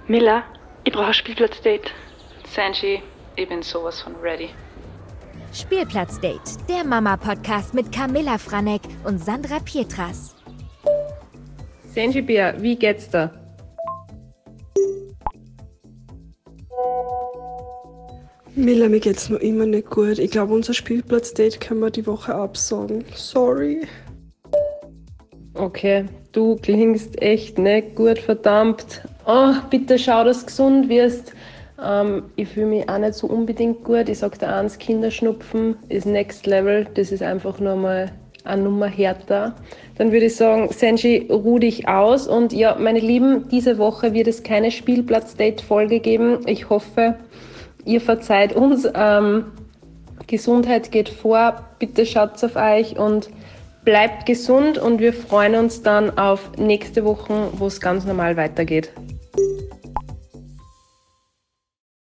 Miller, ich brauche ein Spielplatzdate. Sanji, ich bin sowas von ready. Spielplatzdate, der Mama-Podcast mit Camilla Franek und Sandra Pietras. Sanji Bär, wie geht's da? Miller, mir geht's noch immer nicht gut. Ich glaube, unser Spielplatzdate können wir die Woche absagen. Sorry. Okay, du klingst echt nicht gut, verdammt. Oh, bitte schau, dass du gesund wirst. Ich fühle mich auch nicht so unbedingt gut. Ich sag dir eins, Kinderschnupfen ist next level. Das ist einfach nur mal eine Nummer härter. Dann würde ich sagen, Sanji, ruh dich aus. Und ja, meine Lieben, diese Woche wird es keine Spielplatzdate-Folge geben. Ich hoffe, ihr verzeiht uns. Gesundheit geht vor. Bitte schaut auf euch und bleibt gesund. Und wir freuen uns dann auf nächste Woche, wo es ganz normal weitergeht.